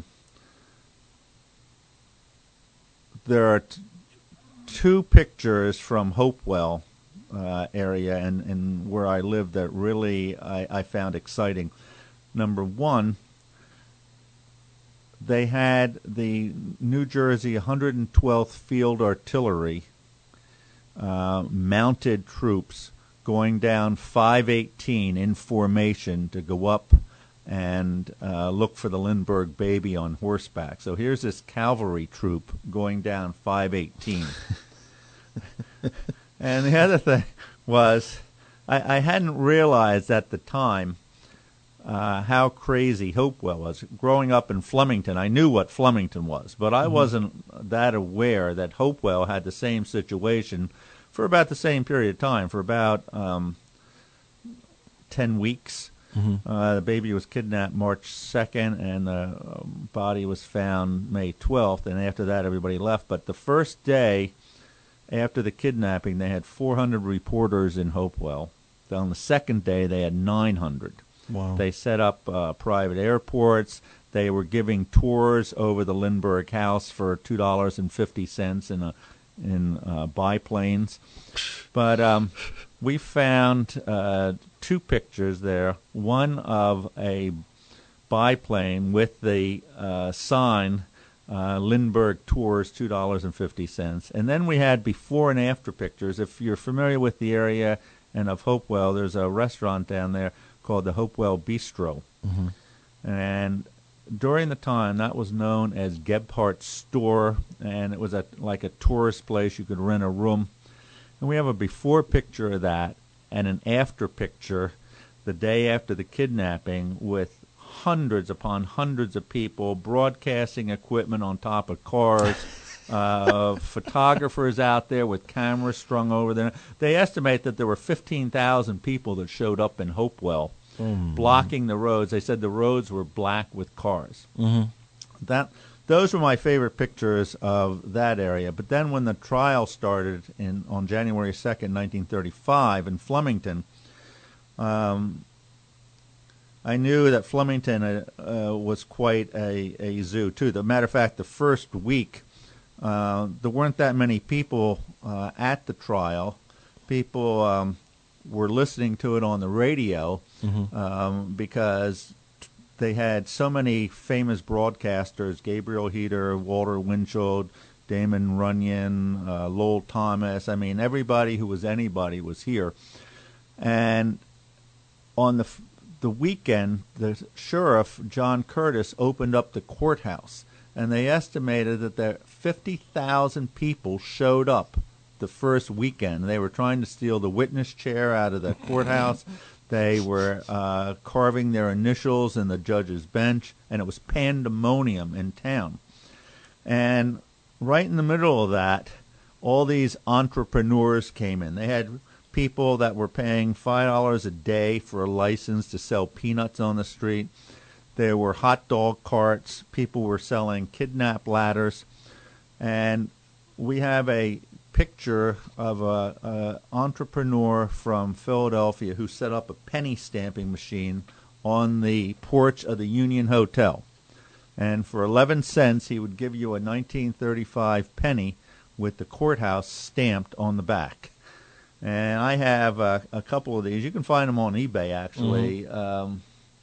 there are t- two pictures from Hopewell uh, area and, and where I live that really I, I found exciting. Number one, they had the New Jersey one hundred twelfth Field Artillery uh, mounted troops going down five eighteen in formation to go up and uh, look for the Lindbergh baby on horseback. So here's this cavalry troop going down five eighteen. And the other thing was, I, I hadn't realized at the time uh, how crazy Hopewell was. Growing up in Flemington, I knew what Flemington was, but I mm-hmm. wasn't that aware that Hopewell had the same situation for about the same period of time, for about um, ten weeks. Mm-hmm. Uh, the baby was kidnapped March second, and the body was found May twelfth, and after that everybody left. But the first day after the kidnapping, they had four hundred reporters in Hopewell. On the second day, they had nine hundred. Wow. They set up uh, private airports. They were giving tours over the Lindbergh house for two dollars and fifty cents in a in uh, biplanes. But um, we found uh, two pictures there, one of a biplane with the uh, sign, uh, Lindbergh Tours, two dollars and fifty cents. And then we had before and after pictures. If you're familiar with the area and of Hopewell, there's a restaurant down there called the Hopewell Bistro. Mm-hmm. And during the time, that was known as Gebhardt's Store, and it was a, like a tourist place. You could rent a room. And we have a before picture of that and an after picture the day after the kidnapping with hundreds upon hundreds of people, broadcasting equipment on top of cars, uh, photographers out there with cameras strung over there. They estimate that there were fifteen thousand people that showed up in Hopewell, mm-hmm. blocking the roads. They said the roads were black with cars. Mm-hmm. That those were my favorite pictures of that area. But then when the trial started in on January second, nineteen thirty-five in Flemington, um, I knew that Flemington uh, uh, was quite a, a zoo, too. As a matter of fact, the first week, uh, there weren't that many people uh, at the trial. People um, were listening to it on the radio mm-hmm. um, because they had so many famous broadcasters, Gabriel Heater, Walter Winchell, Damon Runyon, uh, Lowell Thomas. I mean, everybody who was anybody was here. And on the f- the weekend, the sheriff, John Curtis, opened up the courthouse, and they estimated that there fifty thousand people showed up the first weekend. They were trying to steal the witness chair out of the courthouse. They were uh, carving their initials in the judge's bench, and it was pandemonium in town. And right in the middle of that, all these entrepreneurs came in. They had people that were paying five dollars a day for a license to sell peanuts on the street. There were hot dog carts. People were selling kidnap ladders. And we have a picture of a, a entrepreneur from Philadelphia who set up a penny stamping machine on the porch of the Union Hotel. And for eleven cents, he would give you a nineteen thirty-five penny with the courthouse stamped on the back. And I have a, a couple of these. You can find them on eBay, actually. Mm-hmm. Um,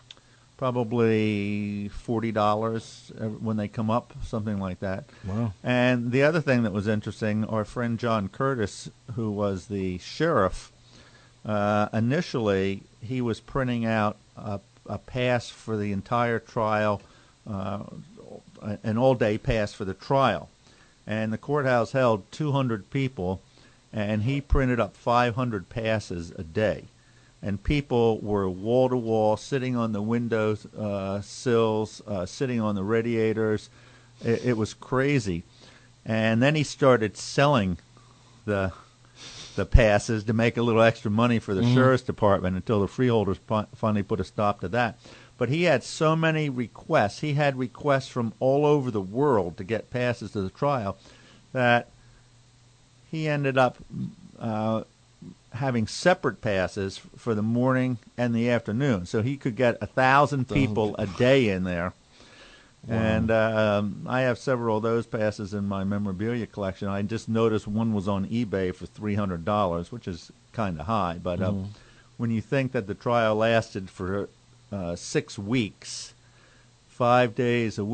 probably forty dollars when they come up, something like that. Wow. And the other thing that was interesting, our friend John Curtis, who was the sheriff, uh, initially he was printing out a, a pass for the entire trial, uh, an all-day pass for the trial. And the courthouse held two hundred people, and he printed up five hundred passes a day. And people were wall-to-wall, sitting on the window uh, sills, uh, sitting on the radiators. It, it was crazy. And then he started selling the the passes to make a little extra money for the mm-hmm. sheriff's department until the freeholders finally put a stop to that. But he had so many requests. He had requests from all over the world to get passes to the trial that he ended up uh, having separate passes for the morning and the afternoon. So he could get a thousand people a day in there. Wow. And uh, um, I have several of those passes in my memorabilia collection. I just noticed one was on eBay for three hundred dollars, which is kind of high. But uh, mm. when you think that the trial lasted for uh, six weeks, five days a week,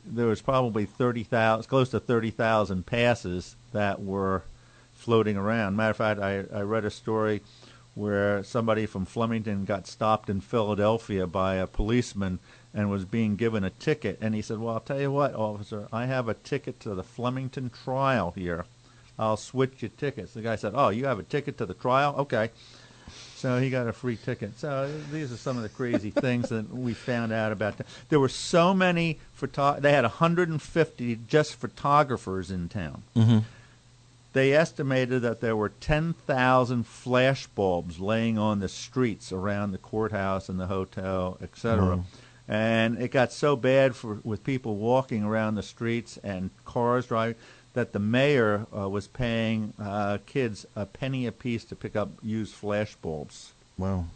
there was probably thirty thousand, close to thirty thousand passes that were floating around. Matter of fact, I, I read a story where somebody from Flemington got stopped in Philadelphia by a policeman and was being given a ticket. And he said, well, I'll tell you what, officer, I have a ticket to the Flemington trial here. I'll switch your tickets. The guy said, oh, you have a ticket to the trial? Okay. So he got a free ticket. So these are some of the crazy things that we found out about. There were so many, photo- they had one hundred fifty just photographers in town. Mm-hmm. They estimated that there were ten thousand flash bulbs laying on the streets around the courthouse and the hotel, et cetera. Wow. And it got so bad for with people walking around the streets and cars driving that the mayor uh, was paying uh, kids a penny apiece to pick up used flash bulbs. Wow.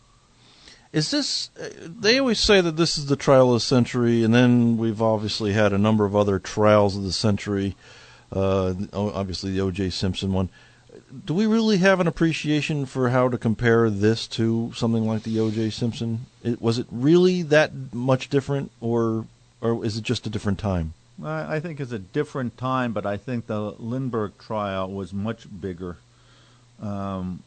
Is this, uh, they always say that this is the trial of the century, and then we've obviously had a number of other trials of the century, uh, obviously the O J Simpson one. Do we really have an appreciation for how to compare this to something like the O J Simpson? It, was it really that much different, or or is it just a different time? I think it's a different time, but I think the Lindbergh trial was much bigger. Um,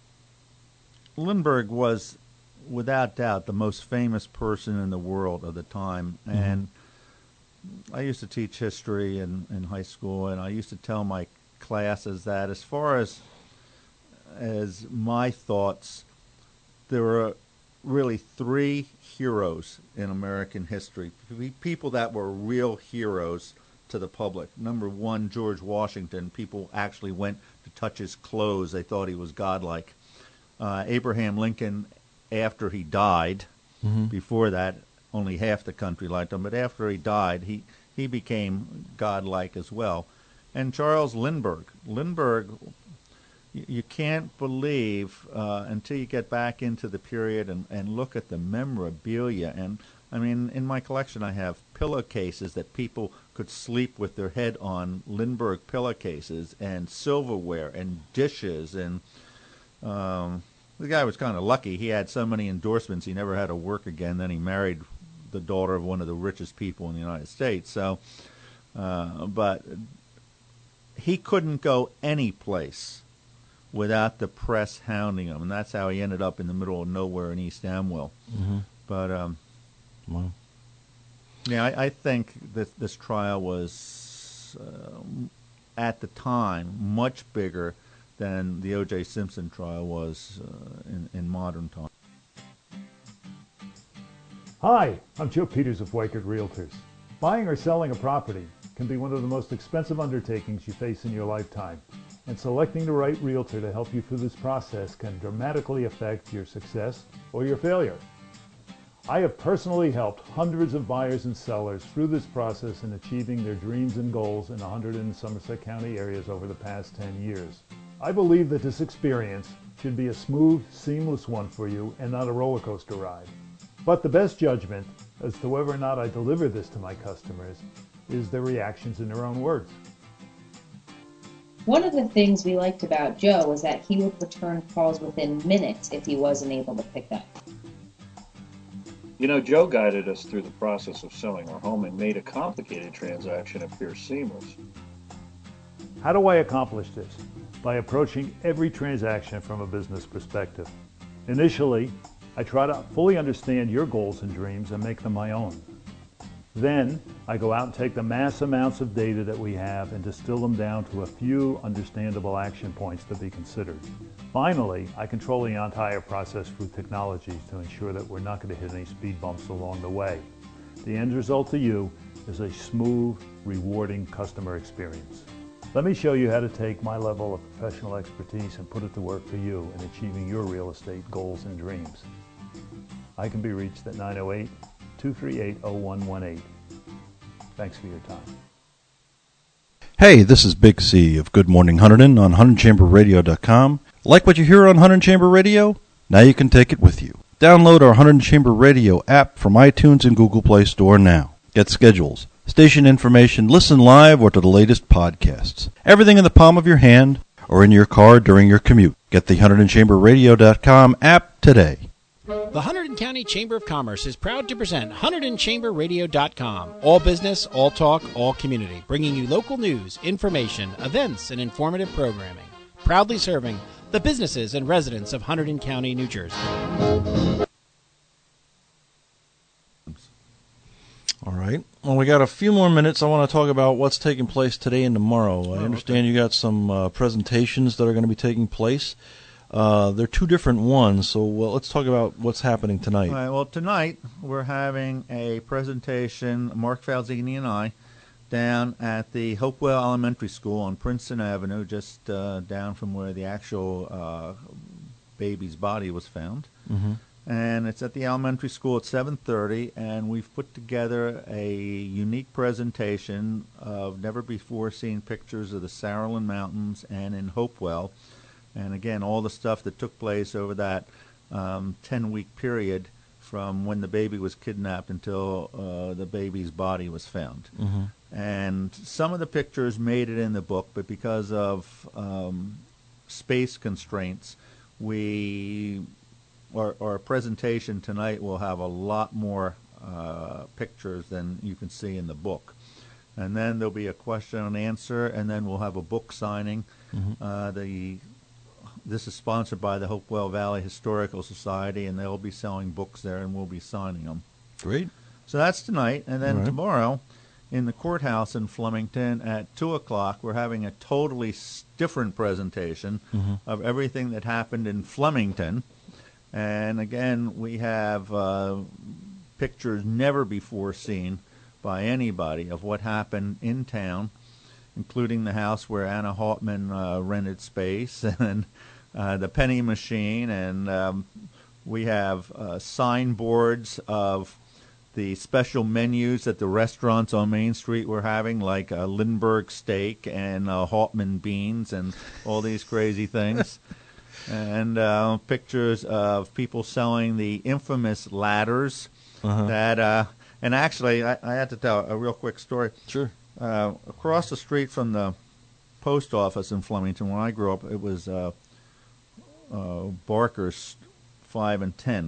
Lindbergh was, without doubt, the most famous person in the world of the time. Mm-hmm. And I used to teach history in, in high school, and I used to tell my classes that as far as as my thoughts, there were really three heroes in American history, people that were real heroes to the public. Number one, George Washington. People actually went to touch his clothes. They thought he was godlike. Uh, Abraham Lincoln, after he died, mm-hmm. before that, only half the country liked him, but after he died, he, he became godlike as well. And Charles Lindbergh. Lindbergh, you, you can't believe uh, until you get back into the period and, and look at the memorabilia. And, I mean, in my collection I have pillowcases that people could sleep with their head on, Lindbergh pillowcases, and silverware and dishes. And um, the guy was kind of lucky. He had so many endorsements, he never had to work again. Then he married the daughter of one of the richest people in the United States. So, uh, but he couldn't go any place without the press hounding him, and that's how he ended up in the middle of nowhere in East Amwell. Mm-hmm. But um, wow. yeah, I, I think that this trial was uh, at the time much bigger than the O J Simpson trial was uh, in, in modern times. Hi, I'm Joe Peters of Weichert Realtors. Buying or selling a property can be one of the most expensive undertakings you face in your lifetime, and selecting the right realtor to help you through this process can dramatically affect your success or your failure. I have personally helped hundreds of buyers and sellers through this process in achieving their dreams and goals in one hundred in Somerset County areas over the past ten years. I believe that this experience should be a smooth, seamless one for you and not a roller coaster ride. But the best judgment as to whether or not I deliver this to my customers is their reactions in their own words. One of the things we liked about Joe was that he would return calls within minutes if he wasn't able to pick up. You know, Joe guided us through the process of selling our home and made a complicated transaction appear seamless. How do I accomplish this? By approaching every transaction from a business perspective. Initially, I try to fully understand your goals and dreams and make them my own. Then, I go out and take the mass amounts of data that we have and distill them down to a few understandable action points to be considered. Finally, I control the entire process through technology to ensure that we're not going to hit any speed bumps along the way. The end result to you is a smooth, rewarding customer experience. Let me show you how to take my level of professional expertise and put it to work for you in achieving your real estate goals and dreams. I can be reached at nine oh eight, two three eight, oh one one eight. Thanks for your time. Hey, this is Big C of Good Morning Hunterdon on hundred chamber radio dot com. Like what you hear on Hunterdon Chamber Radio? Now you can take it with you. Download our Hunterdon Chamber Radio app from iTunes and Google Play Store now. Get schedules, station information, listen live, or to the latest podcasts. Everything in the palm of your hand or in your car during your commute. Get the hundred chamber radio dot com app today. The Hunterdon County Chamber of Commerce is proud to present Hunterdon Chamber Radio dot com. All business, all talk, all community, bringing you local news, information, events, and informative programming. Proudly serving the businesses and residents of Hunterdon County, New Jersey. All right. Well, we got a few more minutes. I want to talk about what's taking place today and tomorrow. I understand okay. you got some uh, presentations that are going to be taking place. Uh, they're two different ones, so well, let's talk about what's happening tonight. All right, well, tonight we're having a presentation, Mark Falzini and I, down at the Hopewell Elementary School on Princeton Avenue, just uh, down from where the actual uh, baby's body was found. Mm-hmm. And it's at the elementary school at seven thirty, and we've put together a unique presentation of never-before-seen pictures of the Saralyn Mountains and in Hopewell. And again, all the stuff that took place over that um, ten-week period from when the baby was kidnapped until uh, the baby's body was found. Mm-hmm. And some of the pictures made it in the book, but because of um, space constraints, we our, our presentation tonight will have a lot more uh, pictures than you can see in the book. And then there'll be a question and answer, and then we'll have a book signing. Mm-hmm. Uh, the This is sponsored by the Hopewell Valley Historical Society, and they'll be selling books there, and we'll be signing them. Great. So that's tonight. And then All right. tomorrow, in the courthouse in Flemington at two o'clock, we're having a totally s- different presentation Mhm. of everything that happened in Flemington. And again, we have uh, pictures never before seen by anybody of what happened in town, including the house where Anna Hauptman uh, rented space, and uh, the penny machine, and um, we have uh, signboards of the special menus that the restaurants on Main Street were having, like uh, Lindbergh steak and uh, Hauptman beans and all these crazy things. And uh, pictures of people selling the infamous ladders Uh-huh. that, uh, and actually, I, I had to tell a real quick story. Sure. Uh, across the street from the post office in Flemington, when I grew up, it was uh, uh, Barker's five and ten.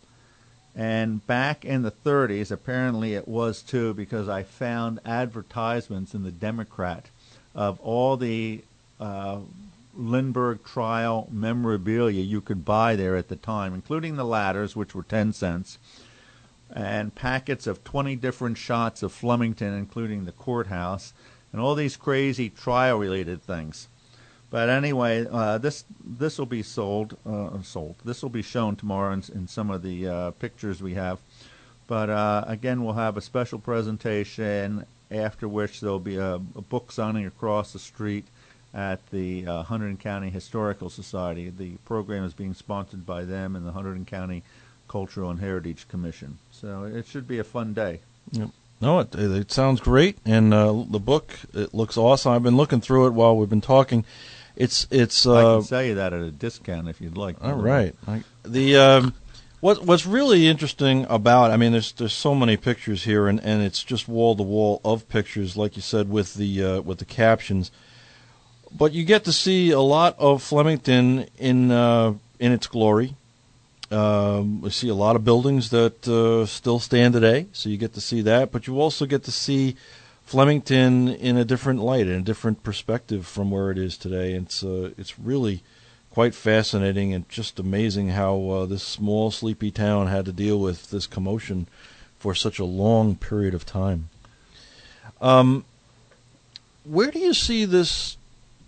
And back in the thirties, apparently it was too, because I found advertisements in the Democrat of all the uh, Lindbergh trial memorabilia you could buy there at the time, including the ladders, which were ten cents, and packets of twenty different shots of Flemington, including the courthouse, and all these crazy trial-related things. But anyway, uh, this this will be sold. Uh, sold. This will be shown tomorrow in, in some of the uh, pictures we have. But uh, again, we'll have a special presentation, after which there'll be a, a book signing across the street at the uh, Hunterdon County Historical Society. The program is being sponsored by them and the Hunterdon County Cultural and Heritage Commission. So it should be a fun day. Yep. No, it, it sounds great, and uh, the book, it looks awesome. I've been looking through it while we've been talking. It's it's. Uh, I can sell you that at a discount if you'd like. All right. I, the um, what what's really interesting about, I mean, there's there's so many pictures here, and, and it's just wall to wall of pictures, like you said, with the uh, with the captions. But you get to see a lot of Flemington in uh, in its glory. Um, we see a lot of buildings that uh, still stand today, so you get to see that. But you also get to see Flemington in a different light, in a different perspective from where it is today. It's uh, it's really quite fascinating and just amazing how uh, this small, sleepy town had to deal with this commotion for such a long period of time. Um, where do you see this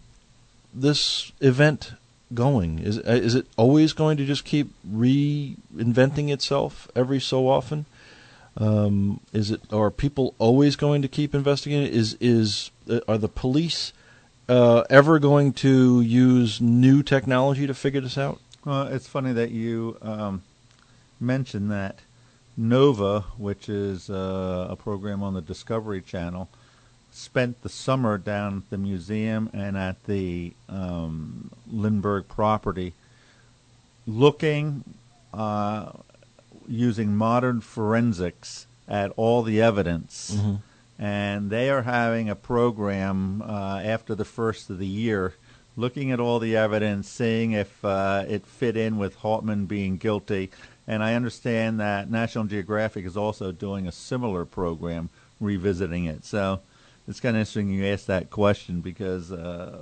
this event going? Is is it always going to just keep reinventing itself every so often? Um, is it? Are people always going to keep investigating? Is is are the police uh, ever going to use new technology to figure this out? Well, it's funny that you um, mentioned that. NOVA, which is uh, a program on the Discovery Channel, spent the summer down at the museum and at the um, Lindbergh property looking, uh, using modern forensics at all the evidence. Mm-hmm. And they are having a program uh, after the first of the year looking at all the evidence, seeing if uh, it fit in with Hauptman being guilty, And I understand that National Geographic is also doing a similar program, revisiting it. So it's kind of interesting you asked that question because uh,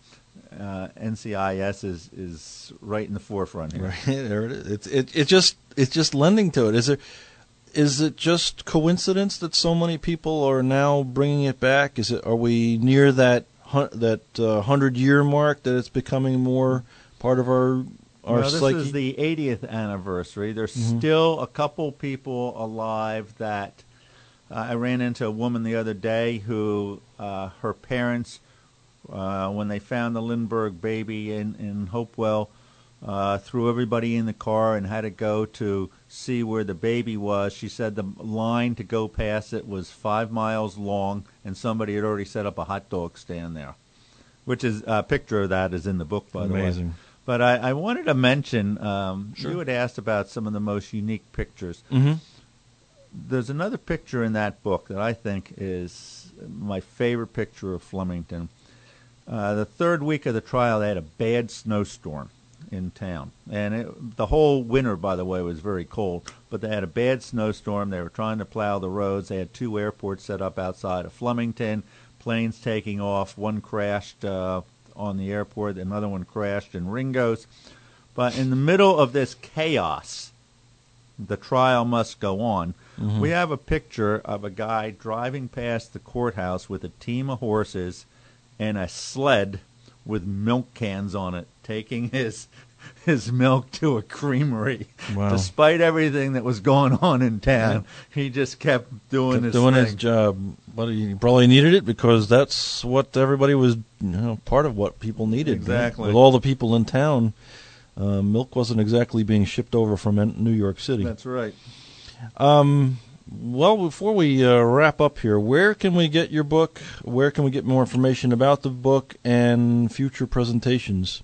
uh, N C I S is, is right in the forefront here. Right there it is. It's it, it just it's just lending to it. Is there is it just coincidence that so many people are now bringing it back? Is it are we near that that uh, hundred year mark that it's becoming more part of our our well, this psyche? is the eightieth anniversary. There's Mhm. still a couple people alive that uh, I ran into a woman the other day who uh, her parents, uh, when they found the Lindbergh baby in, in Hopewell, uh, threw everybody in the car and had to go to see where the baby was. She said the line to go past it was five miles long, and somebody had already set up a hot dog stand there, which is a picture of that is in the book, by the way. Amazing. But I, I wanted to mention, um, Sure. you had asked about some of the most unique pictures. Mhm. There's another picture in that book that I think is my favorite picture of Flemington. Uh, the third week of the trial, they had a bad snowstorm in town. And it, the whole winter, by the way, was very cold. But they had a bad snowstorm. They were trying to plow the roads. They had two airports set up outside of Flemington, planes taking off. One crashed uh, on the airport. Another one crashed in Ringo's. But in the middle of this chaos, the trial must go on. Mhm. We have a picture of a guy driving past the courthouse with a team of horses and a sled with milk cans on it, taking his his milk to a creamery. Wow. Despite everything that was going on in town, he just kept doing Kept his doing thing. his job. But he probably needed it because that's what everybody was, you know, part of what people needed. Exactly. With all the people in town, uh, milk wasn't exactly being shipped over from New York City. That's right. Um, well, before we uh, wrap up here, where can we get your book? Where can we get more information about the book and future presentations?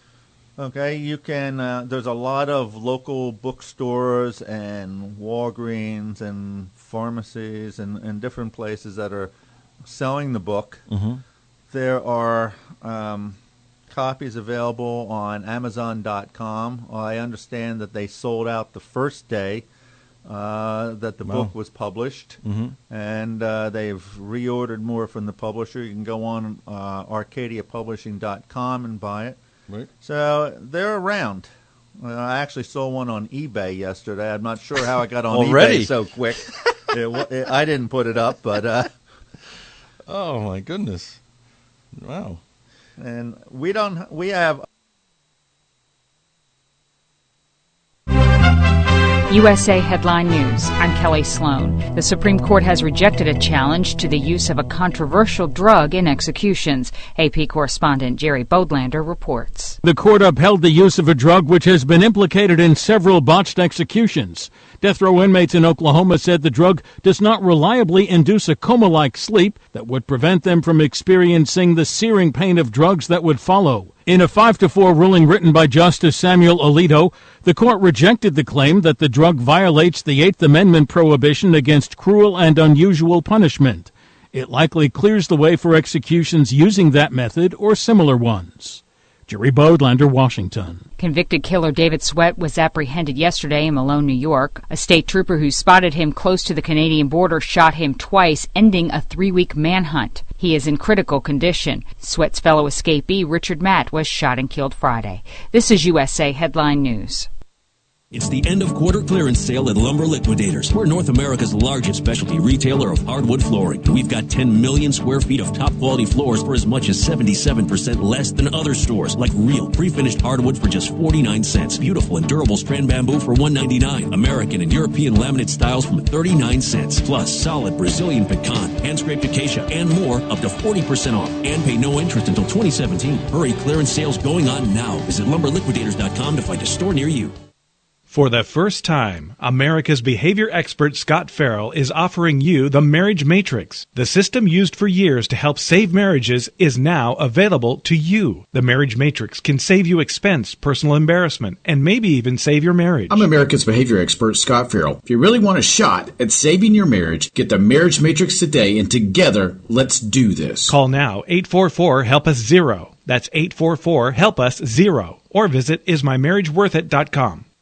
Okay, you can. Uh, there's a lot of local bookstores and Walgreens and pharmacies and, and different places that are selling the book. Mhm. There are um, copies available on Amazon dot com. I understand that they sold out the first day uh, that the Wow. book was published, Mhm. and uh, they've reordered more from the publisher. You can go on uh, Arcadia Publishing dot com and buy it. Right. So they're around. Uh, I actually saw one on eBay yesterday. I'm not sure how I got on Already? eBay so quick. it, wa- it, I didn't put it up, but uh, Oh my goodness! Wow. and we don't. We have. U S A Headline News. I'm Kelly Sloan. The Supreme Court has rejected a challenge to the use of a controversial drug in executions. A P correspondent Jerry Bodlander reports. The court upheld the use of a drug which has been implicated in several botched executions. Death row inmates in Oklahoma said the drug does not reliably induce a coma-like sleep that would prevent them from experiencing the searing pain of drugs that would follow. In a five to four ruling written by Justice Samuel Alito, the court rejected the claim that the drug violates the Eighth Amendment prohibition against cruel and unusual punishment. It likely clears the way for executions using that method or similar ones. Jerry Bodlander, Washington. Convicted killer David Sweat was apprehended yesterday in Malone, New York. A state trooper who spotted him close to the Canadian border shot him twice, ending a three-week manhunt. He is in critical condition. Sweat's fellow escapee, Richard Matt, was shot and killed Friday. This is U S A Headline News. It's the end of quarter clearance sale at Lumber Liquidators. We're North America's largest specialty retailer of hardwood flooring. We've got ten million square feet of top quality floors for as much as seventy-seven percent less than other stores, like real pre-finished hardwood for just forty-nine cents. Beautiful and durable strand bamboo for one ninety-nine. American and European laminate styles from thirty-nine cents. Plus solid Brazilian pecan, hand-scraped acacia, and more up to forty percent off. And pay no interest until twenty seventeen. Hurry, clearance sales going on now. Visit lumber liquidators dot com to find a store near you. For the first time, America's behavior expert Scott Farrell is offering you the Marriage Matrix. The system used for years to help save marriages is now available to you. The Marriage Matrix can save you expense, personal embarrassment, and maybe even save your marriage. I'm America's behavior expert Scott Farrell. If you really want a shot at saving your marriage, get the Marriage Matrix today, and together, let's do this. Call now, eight four four, help us zero. That's eight four four, help us zero. Or visit is my marriage worth it dot com.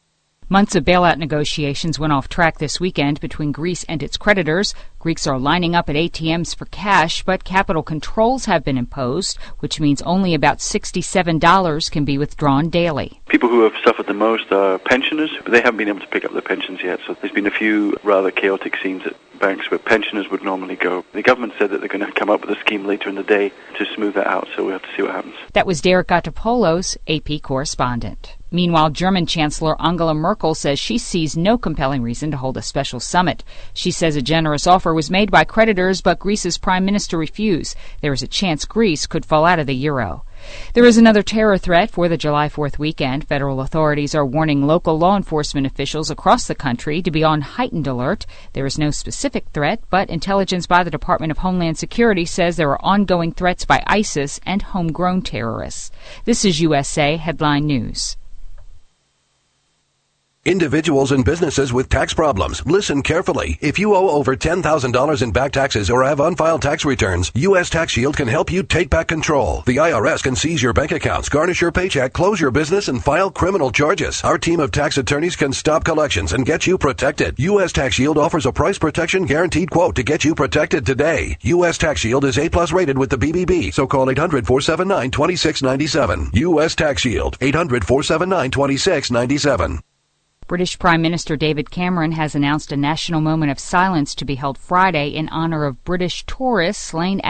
Months of bailout negotiations went off track this weekend between Greece and its creditors. Greeks are lining up at A T Ms for cash, but capital controls have been imposed, which means only about sixty-seven dollars can be withdrawn daily. People who have suffered the most are pensioners. They haven't been able to pick up their pensions yet, so there's been a few rather chaotic scenes at banks where pensioners would normally go. The government said that they're going to come up with a scheme later in the day to smooth that out, so we'll have to see what happens. That was Derek Gatapoulos, A P correspondent. Meanwhile, German Chancellor Angela Merkel says she sees no compelling reason to hold a special summit. She says a generous offer was made by creditors, but Greece's prime minister refused. There is a chance Greece could fall out of the euro. There is another terror threat for the July fourth weekend. Federal authorities are warning local law enforcement officials across the country to be on heightened alert. There is no specific threat, but intelligence by the Department of Homeland Security says there are ongoing threats by ISIS and homegrown terrorists. This is U S A Headline News. Individuals and businesses with tax problems, listen carefully. If you owe over ten thousand dollars in back taxes or have unfiled tax returns, U S Tax Shield can help you take back control. The I R S can seize your bank accounts, garnish your paycheck, close your business, and file criminal charges. Our team of tax attorneys can stop collections and get you protected. U S Tax Shield offers a price protection guaranteed quote to get you protected today. U S Tax Shield is A plus rated with the B B B, so call eight hundred, four seven nine, two six nine seven. U S Tax Shield, eight hundred, four seven nine, two six nine seven. British Prime Minister David Cameron has announced a national moment of silence to be held Friday in honor of British tourists slain